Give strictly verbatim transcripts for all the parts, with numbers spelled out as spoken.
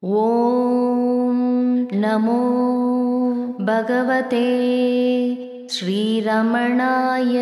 ஓம் நமோ பகவதே ஸ்ரீரமணாய.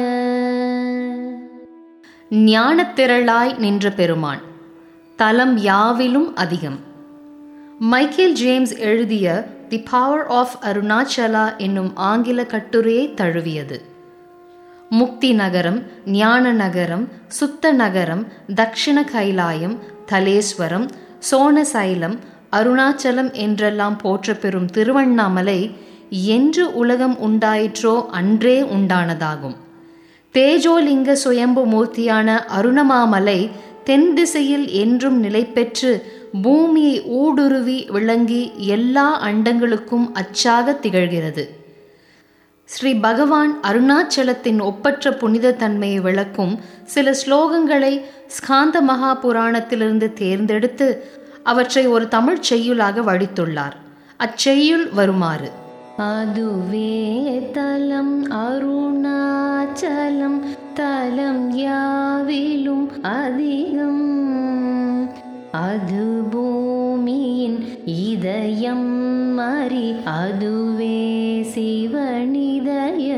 ஞானத்திரளாய் நின்ற பெருமான், தலம் யாவிலும் அதிகம். மைக்கேல் ஜேம்ஸ் எழுதிய தி பவர் ஆஃப் அருணாச்சலா என்னும் ஆங்கில கட்டுரையை தழுவியது. முக்தி நகரம், ஞான நகரம், சுத்த நகரம், தக்ஷிண கைலாயம், தலேஸ்வரம், சோணசைலம், அருணாச்சலம் என்றெல்லாம் போற்ற பெறும் திருவண்ணாமலை என்று உலகம் உண்டாயிற்றோ அன்றே உண்டானதாகும். தேஜோலிங்க சுயம்பு மூர்த்தியான அருணமாமலை தென் திசையில் என்றும் நிலை பெற்று பூமியை ஊடுருவி விளங்கி எல்லா அண்டங்களுக்கும் அச்சாக திகழ்கிறது. ஸ்ரீ பகவான் அருணாச்சலத்தின் ஒப்பற்ற புனித தன்மையை விளக்கும் சில ஸ்லோகங்களை ஸ்காந்த மகா புராணத்திலிருந்து தேர்ந்தெடுத்து அவற்றை ஒரு தமிழ் செய்யுளாக வடித்துள்ளார். அச்செய்யுள் வருமாறு: அதுவே தலம் அருணாச்சலம், தலம் யாவிலும் அதிகம். அது பூமியின் இதயம் மறி, அதுவே சிவனிதய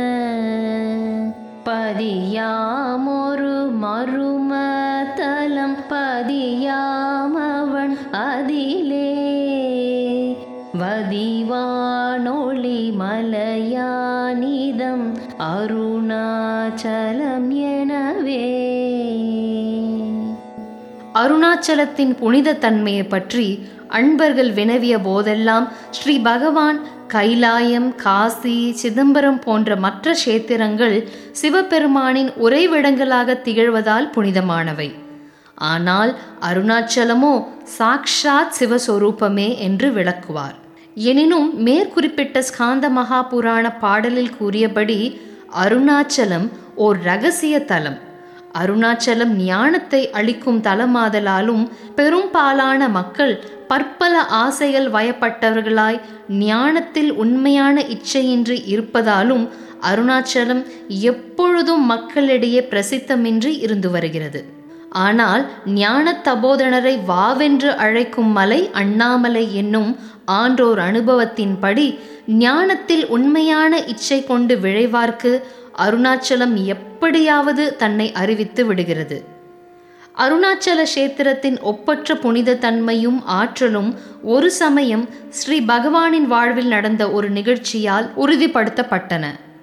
பதியாமொரு மரும தலம், பதியாமவன் அதிலே வதிவானொளி மலையானிதம் அருணாச்சலம் எனவே. அருணாச்சலத்தின் புனித தன்மையை பற்றி அன்பர்கள் வினவிய போதெல்லாம் ஸ்ரீ பகவான் கைலாயம், காசி, சிதம்பரம் போன்ற மற்ற கஷேத்திரங்கள் சிவபெருமானின் உறைவிடங்களாக திகழ்வதால் புனிதமானவை. ஆனால் அருணாச்சலமோ சாக்ஷாத் சிவஸ்வரூபமே என்று விளக்குவார். எனினும் மேற்குறிப்பிட்ட ஸ்காந்த மகா புராண பாடலில் கூறியபடி அருணாச்சலம் ஓர் இரகசிய தலம். அருணாச்சலம் ஞானத்தை அளிக்கும் தலமாதலாலும் பெரும்பாலான மக்கள் பற்பல ஆசைகள் வயப்பட்டவர்களாய் ஞானத்தில் உண்மையான இச்சையின்றி இருப்பதாலும் அருணாச்சலம் எப்பொழுதும் மக்களிடையே பிரசித்தமின்றி இருந்து வருகிறது. ஆனால் ஞான தபோதனரை வாவென்று அழைக்கும் மலை அண்ணாமலை என்னும் ஆன்றோர் அனுபவத்தின்படி ஞானத்தில் உண்மையான இச்சை கொண்டு விழைவார்க்கு அருணாச்சலம் எப்படியாவது தன்னை அறிவித்து விடுகிறது. அருணாச்சல கஷேத்திரத்தின் ஒப்பற்ற புனித தன்மையும் ஆற்றலும் ஒரு சமயம் ஸ்ரீ பகவானின் வாழ்வில் நடந்த ஒரு நிகழ்ச்சியால் உறுதிப்படுத்தப்பட்டன.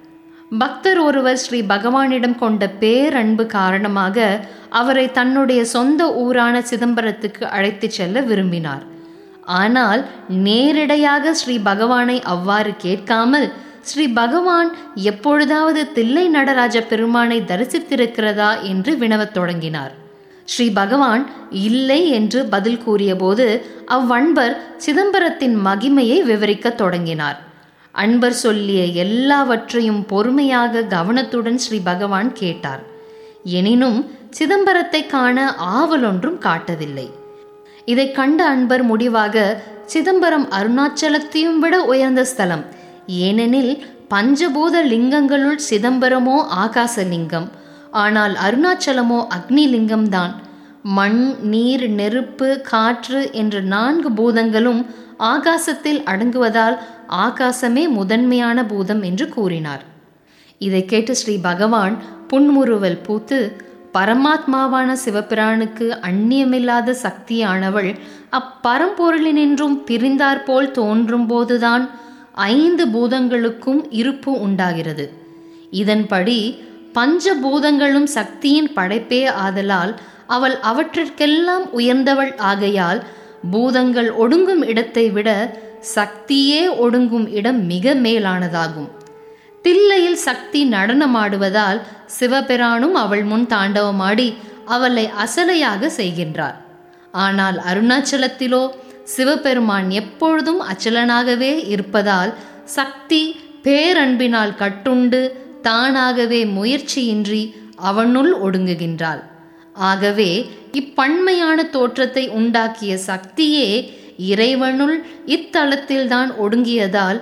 பக்தர் ஒருவர் ஸ்ரீ பகவானிடம் கொண்ட பேரன்பு காரணமாக அவரை தன்னுடைய சொந்த ஊரான சிதம்பரத்துக்கு அழைத்து செல்ல விரும்பினார். ஆனால் நேரிடையாக ஸ்ரீ பகவானை அவ்வாறு கேட்காமல் ஸ்ரீ பகவான் எப்பொழுதாவது தில்லை நடராஜ பெருமானை தரிசித்திருக்கிறதா என்று வினவத் தொடங்கினார். ஸ்ரீ பகவான் இல்லை என்று பதில் கூறிய போது அவ்வன்பர் சிதம்பரத்தின் மகிமையை விவரிக்க தொடங்கினார். அன்பர் சொல்லிய எல்லாவற்றையும் பொறுமையாக கவனத்துடன் ஸ்ரீ பகவான் கேட்டார். எனினும் சிதம்பரத்தை காண ஆவலொன்றும் காட்டவில்லை. இதை கண்ட அன்பர் முடிவாக சிதம்பரம் அருணாச்சலத்தையும் விட உயர்ந்த ஸ்தலம், ஏனெனில் பஞ்சபூத லிங்கங்களுள் சிதம்பரமோ ஆகாசலிங்கம், ஆனால் அருணாச்சலமோ அக்னி லிங்கம்தான். மண், நீர், நெருப்பு, காற்று என்ற நான்கு பூதங்களும் ஆகாசத்தில் அடங்குவதால் ஆகாசமே முதன்மையான பூதம் என்று கூறினார். இதை கேட்டு ஸ்ரீ பகவான் புன்முறுவல் பூத்து, பரமாத்மாவான சிவபிரானுக்கு அந்நியமில்லாத சக்தியானவள் அப்பரம்பொருளினின்றும் பிரிந்தாற்போல் தோன்றும் போதுதான் ஐந்து பூதங்களுக்கும் இருப்பு உண்டாகிறது. இதன்படி பஞ்சபூதங்களும் சக்தியின் படைப்பே ஆதலால் அவள் அவற்றிற்கெல்லாம் உயர்ந்தவள் ஆகையால் பூதங்கள் ஒடுங்கும் இடத்தை விட சக்தியே ஒடுங்கும் இடம் மிக மேலானதாகும். தில்லையில் சக்தி நடனமாடுவதால் சிவபிரானும் அவள் முன் தாண்டவமாடி அவளை அசலையாக செய்கின்றார். ஆனால் அருணாச்சலத்திலோ சிவபெருமான் எப்பொழுதும் அச்சலனாகவே இருப்பதால் சக்தி பேரன்பினால் கட்டுண்டு தானாகவே முயற்சியின்றி அவனுள் ஒடுங்குகின்றாள். ஆகவே இப்பன்மையான தோற்றத்தை உண்டாக்கிய சக்தியே இறைவனுள் இத்தலத்தில்தான் ஒடுங்கியதால்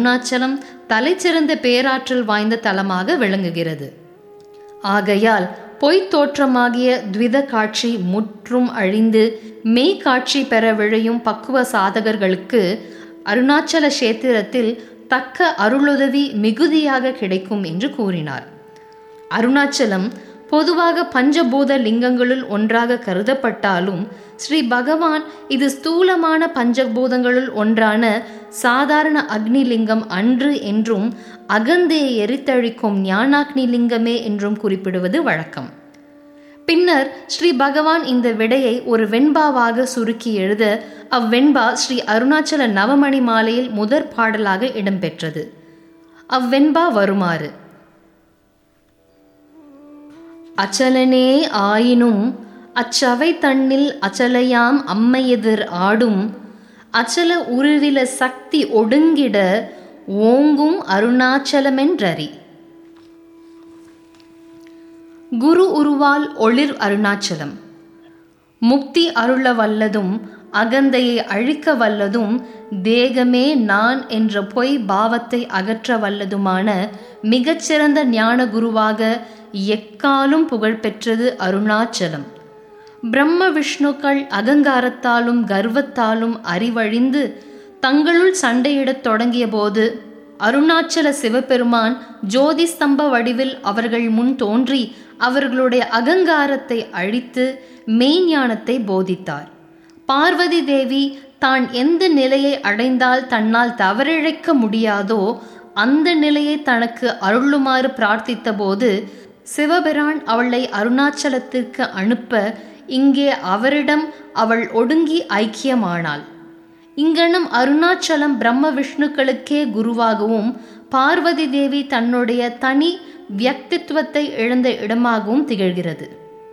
அருணாச்சலம் தலைச்சிறந்த பேராற்றல் வாய்ந்த தலமாக விளங்குகிறது. ஆகையால் பொய்த் தோற்றமாகிய துவித காட்சி முற்றும் அழிந்து மெய் காட்சி பெற விழையும் பக்குவ சாதகர்களுக்கு அருணாச்சல கஷேத்திரத்தில் தக்க அருளுதவி மிகுதியாக கிடைக்கும் என்று கூறினார். அருணாச்சலம் பொதுவாக பஞ்சபூத லிங்கங்களுள் ஒன்றாக கருதப்பட்டாலும் ஸ்ரீ பகவான் இது ஸ்தூலமான பஞ்சபூதங்களுள் ஒன்றான சாதாரண அக்னி லிங்கம் அன்று என்றும் அகந்தையை எரித்தழிக்கும் ஞானாக்னி லிங்கமே என்றும் குறிப்பிடுவது வழக்கம். பின்னர் ஸ்ரீ பகவான் இந்த விடையை ஒரு வெண்பாவாக சுருக்கி எழுத அவ்வெண்பா ஸ்ரீ அருணாச்சல நவமணி மாலையில் முதற் பாடலாக இடம்பெற்றது. அவ்வெண்பா வருமாறு: அச்சலனே ஆயினும் அச்சவை தன்னில் அச்சலையாம் அம்மையெதிர் ஆடும் அச்சல உருவில சக்தி ஒடுங்கிட ஓங்கும் அருணாச்சலமென்றறி. குரு உருவால் ஒளிர் அருணாச்சலம் முக்தி அருள வல்லதும் அகந்தையை அழிக்க வல்லதும் தேகமே நான் என்ற பொய் பாவத்தை அகற்ற வல்லதுமான மிகச்சிறந்த ஞான குருவாக எக்காலும் புகழ்பெற்றது அருணாச்சலம். பிரம்ம விஷ்ணுக்கள் அகங்காரத்தாலும் கர்வத்தாலும் அறிவழிந்து தங்களுள் சண்டையிடத் தொடங்கிய போது அருணாச்சல சிவபெருமான் ஜோதி ஸ்தம்ப வடிவில் அவர்கள் முன் தோன்றி அவர்களுடைய அகங்காரத்தை அழித்து மெய்ஞானத்தை போதித்தார். பார்வதி தேவி தான் எந்த நிலையை அடைந்தால் தன்னால் தவறிழைக்க முடியாதோ அந்த நிலையை தனக்கு அருளுமாறு பிரார்த்தித்த போது சிவபிரான் அவளை அருணாச்சலத்திற்கு அனுப்ப இங்கே அவரிடம் அவள் ஒடுங்கி ஐக்கியமானாள். இங்கனம் அருணாச்சலம் பிரம்ம விஷ்ணுக்களுக்கே குருவாகவும் பார்வதி தேவி தன்னுடைய தனி வியக்தித்துவத்தை இழந்த இடமாகவும் திகழ்கிறது.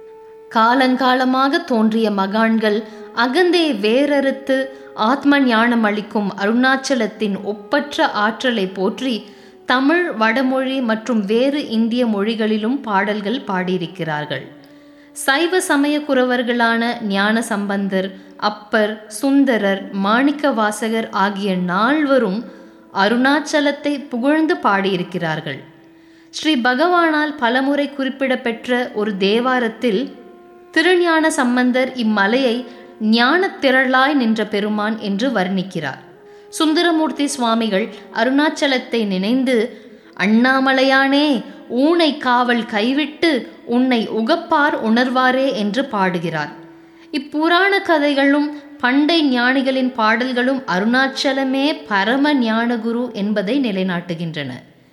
காலங்காலமாக தோன்றிய மகான்கள் அகந்தையை வேறறுத்து ஆத்ம ஞானம் அளிக்கும் அருணாச்சலத்தின் ஒப்பற்ற ஆற்றலை போற்றி தமிழ், வடமொழி மற்றும் வேறு இந்திய மொழிகளிலும் பாடல்கள் பாடியிருக்கிறார்கள். சைவ சமய குரவர்களான ஞான சம்பந்தர், அப்பர், சுந்தரர், மாணிக்க வாசகர் ஆகிய நால்வரும் அருணாச்சலத்தை புகழ்ந்து பாடியிருக்கிறார்கள். ஸ்ரீ பகவானால் பலமுறை குறிப்பிடப்பெற்ற ஒரு தேவாரத்தில் திருஞான சம்பந்தர் இம்மலையை ஞான திரளாய் நின்ற பெருமான் என்று வர்ணிக்கிறார். சுந்தரமூர்த்தி சுவாமிகள் அருணாச்சலத்தை நினைந்து அண்ணாமலையானே ஊனை காவல் கைவிட்டு உன்னை உகப்பார் உணர்வாரே என்று பாடுகிறார். இப்புராண கதைகளும் பண்டை ஞானிகளின் பாடல்களும் அருணாச்சலமே பரம ஞானகுரு என்பதை நிலைநாட்டுகின்றன.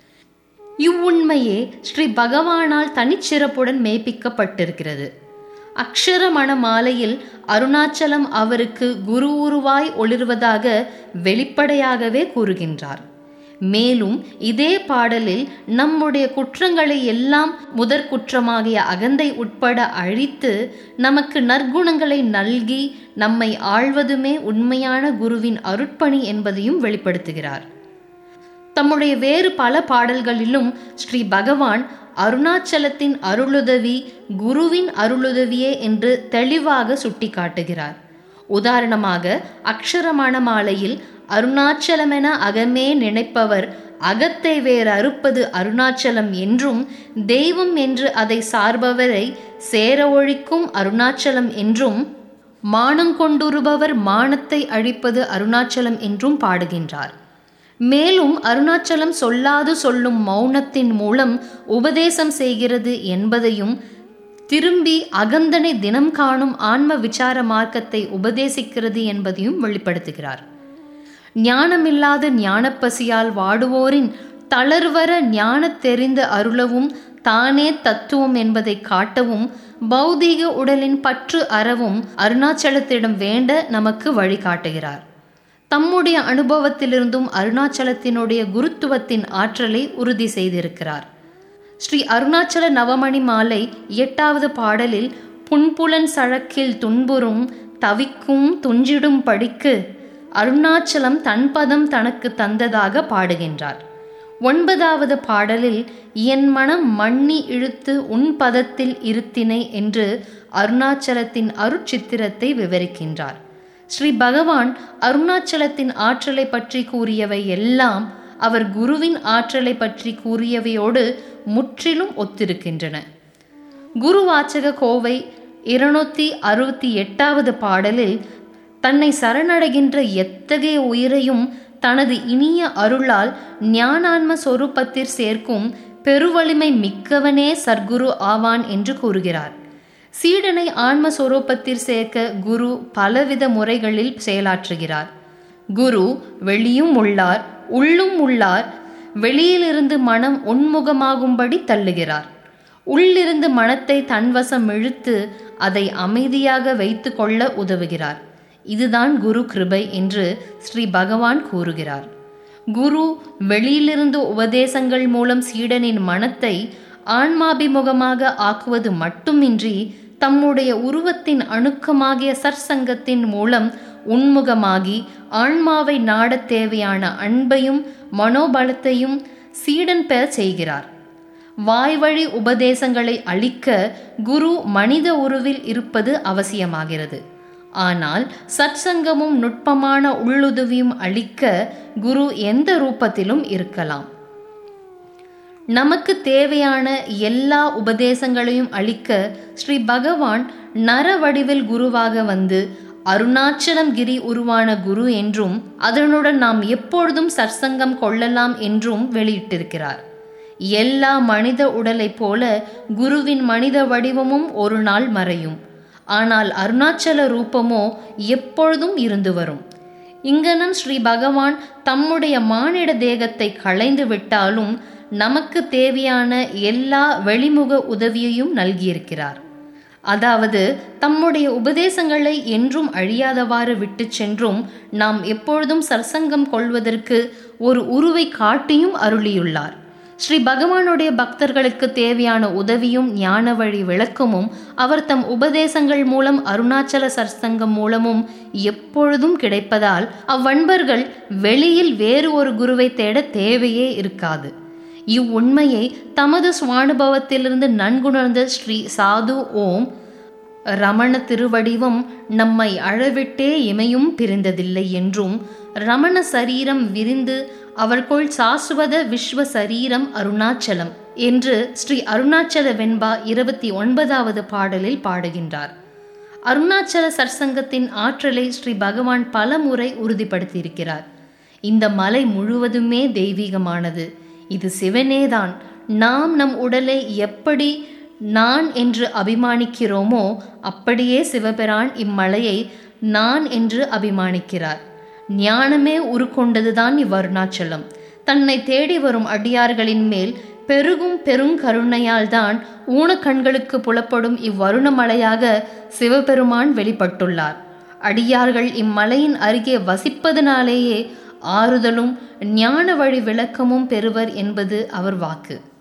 இவ்வுண்மையே ஸ்ரீ பகவானால் தனிச்சிறப்புடன் மெய்ப்பிக்கப்பட்டிருக்கிறது. அக்ஷரமண மாலையில் அருணாச்சலம் அவருக்கு குரு உருவாய் ஒளிர்வதாக வெளிப்படையாகவே கூறுகின்றார். மேலும் இதே பாடலில் நம்முடைய குற்றங்களை எல்லாம் முதற் குற்றமாகிய அகந்தை உட்பட அழித்து நமக்கு நற்குணங்களை நல்கி நம்மை ஆள்வதுமே உண்மையான குருவின் அருட்பணி என்பதையும் வெளிப்படுத்துகிறார். தம்முடைய வேறு பல பாடல்களிலும் ஸ்ரீ பகவான் அருணாச்சலத்தின் அருளுதவி குருவின் அருளுதவியே என்று தெளிவாக சுட்டி காட்டுகிறார். உதாரணமாக அக்ஷரமண மாலையில் அருணாச்சலமென அகமே நினைப்பவர் அகத்தை வேறு அறுப்பது அருணாச்சலம் என்றும் தெய்வம் என்று அதை சார்பவரை சேர ஒழிக்கும் அருணாச்சலம் என்றும் மானங்கொண்டுருபவர் மானத்தை அழிப்பது அருணாச்சலம் என்றும் பாடுகின்றார். மேலும் அருணாச்சலம் சொல்லாது சொல்லும் மௌனத்தின் மூலம் உபதேசம் செய்கிறது என்பதையும் திரும்பி அகந்தனை தினம் காணும் ஆன்ம விசார மார்க்கத்தை உபதேசிக்கிறது என்பதையும் வெளிப்படுத்துகிறார். ஞானமில்லாத ஞானப்பசியால் வாடுவோரின் தளர்வர ஞான தெரிந்து அருளவும் தானே தத்துவம் என்பதை காட்டவும் பௌதீக உடலின் பற்று அறவும் அருணாச்சலத்திடம் வேண்ட நமக்கு வழிகாட்டுகிறார். தம்முடைய அனுபவத்திலிருந்தும் அருணாச்சலத்தினுடைய குருத்துவத்தின் ஆற்றலை உறுதி செய்திருக்கிறார். ஸ்ரீ அருணாச்சல நவமணி மாலை எட்டாவது பாடலில் புன்புலன் சழக்கில் துன்புறும் தவிக்கும் துஞ்சிடும் படிக்கு அருணாச்சலம் தன்பதம் தனக்கு தந்ததாக பாடுகின்றார். ஒன்பதாவது பாடலில் என் மனம் மண்ணி இழுத்து உன் பதத்தில் இருத்தினை என்று அருணாச்சலத்தின் அருட்சித்திரத்தை விவரிக்கின்றார். ஸ்ரீ பகவான் அருணாச்சலத்தின் ஆற்றலை பற்றி கூறியவை எல்லாம் அவர் குருவின் ஆற்றலை பற்றி கூறியவையோடு முற்றிலும் ஒத்திருக்கின்றன. குருவாச்சக கோவை இருநூத்தி அறுபத்தி எட்டாவது பாடலில் தன்னை சரணடைகின்ற எத்தகைய உயிரையும் தனது இனிய அருளால் ஞானான்ம சொரூபத்தில் சேர்க்கும் பெருவலிமை மிக்கவனே சர்க்குரு ஆவான் என்று கூறுகிறார். சீடனை ஆன்ம சொரூபத்தில் சேர்க்க குரு பலவித முறைகளில் செயலாற்றுகிறார். குரு வெளியும் உள்ளார், உள்ளும் உள்ளார். வெளியிலிருந்து மனம் உன்முகமாகும்படி தள்ளுகிறார். உள்ளிருந்து மனத்தை தன்வசம் இழுத்து அதை அமைதியாக வைத்து கொள்ள உதவுகிறார். இதுதான் குரு கிருபை என்று ஸ்ரீ பகவான் கூறுகிறார். குரு வெளியிலிருந்து உபதேசங்கள் மூலம் சீடனின் மனத்தை ஆன்மாபிமுகமாக ஆக்குவது மட்டுமின்றி தம்முடைய உருவத்தின் அணுக்கமாகிய சற்சங்கத்தின் மூலம் உன்முகமாகி ஆன்மாவை நாடத் தேவையான அன்பையும் மனோபலத்தையும் சீடன் பெற செய்கிறார். வாய்வழி உபதேசங்களை அளிக்க குரு மனித உருவில் இருப்பது அவசியமாகிறது. ஆனால் சற்சங்கமும் நுட்பமான உள்ளுதவியும் அளிக்க குரு எந்த ரூபத்திலும் இருக்கலாம். நமக்கு தேவையான எல்லா உபதேசங்களையும் அளிக்க ஸ்ரீ பகவான் நர வடிவில் குருவாக வந்து அருணாச்சலம் கிரி உருவான குரு என்றும் அதனுடன் நாம் எப்பொழுதும் சற்சங்கம் கொள்ளலாம் என்றும் வெளியிட்டிருக்கிறார். எல்லா மனித உடலை போல குருவின் மனித வடிவமும் ஒரு நாள் மறையும். ஆனால் அருணாச்சல ரூபமோ எப்பொழுதும் இருந்து வரும். இங்கனம் ஸ்ரீ பகவான் தம்முடைய மானிட தேகத்தை களைந்து விட்டாலும் நமக்கு தேவையான எல்லா வெளிமுக உதவியையும் நல்கியிருக்கிறார். அதாவது தம்முடைய உபதேசங்களை என்றும் அழியாதவாறு விட்டு சென்றும் நாம் எப்பொழுதும் சற்சங்கம் கொள்வதற்கு ஒரு உருவை காட்டியும் அருளியுள்ளார். ஸ்ரீ பகவானுடைய பக்தர்களுக்கு தேவையான உதவியும் ஞான வழி விளக்கமும் அவர் தம் உபதேசங்கள் மூலம் அருணாச்சல சற்சங்கம் மூலமும் எப்பொழுதும் கிடைப்பதால் அவ்வன்பர்கள் வெளியில் வேறு ஒரு குருவை தேட தேவையே இருக்காது. இவ்வுண்மையை தமது சுவானுபவத்திலிருந்து நன்குணர்ந்த ஸ்ரீ சாது ஓம் ரமண திருவடிவம் நம்மை அழவிட்டே இமையும் பிரிந்ததில்லை என்றும் ரமண சரீரம் விரிந்து அவர்கொள் சாஸ்வத விஸ்வ சரீரம் அருணாச்சலம் என்று ஸ்ரீ அருணாச்சல வெண்பா இருபத்தி ஒன்பதாவது பாடலில் பாடுகின்றார். அருணாச்சல சற்சங்கத்தின் ஆற்றலை ஸ்ரீ பகவான் பல முறை உறுதிப்படுத்தியிருக்கிறார். இந்த மலை முழுவதுமே தெய்வீகமானது. இது சிவனேதான். நாம் நம் உடலை எப்படி நான் என்று அபிமானிக்கிறோமோ அப்படியே சிவபெரான் இம்மலையை நான் என்று அபிமானிக்கிறார். ஞானமே உருக்கொண்டதுதான் இவ்வருணாச்சலம். தன்னை தேடி வரும் அடியார்களின் மேல் பெருகும் பெருங்கருணையால் தான் ஊனக்கண்களுக்கு புலப்படும் இவ்வருணமலையாக சிவபெருமான் வெளிப்பட்டுள்ளார். அடியார்கள் இம்மலையின் அருகே வசிப்பதனாலேயே ஆறுதலும் ஞான வழி விளக்கமும் பெறுவர் என்பது அவர் வாக்கு.